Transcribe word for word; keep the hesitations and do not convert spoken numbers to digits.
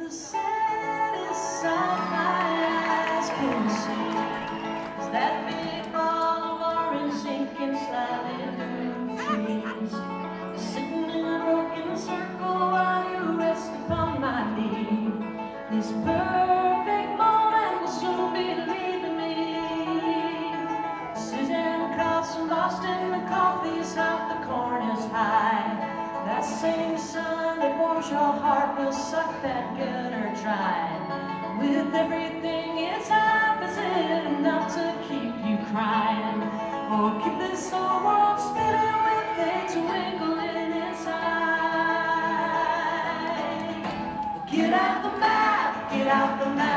The saddest sight my eyes can see is that big ball of orange sinking slightly through the trees. Sitting in a broken circle while you rest upon my knee. This perfect moment will soon be leaving me. Suzanne Cross from Boston, the coffee's hot, the corn is high. That same sun that warms your heart will suck that gutter dry. With everything it's up, is it enough to keep you crying? Or keep this whole world spinning with a twinkle in its eye? Get out the map, get out the map.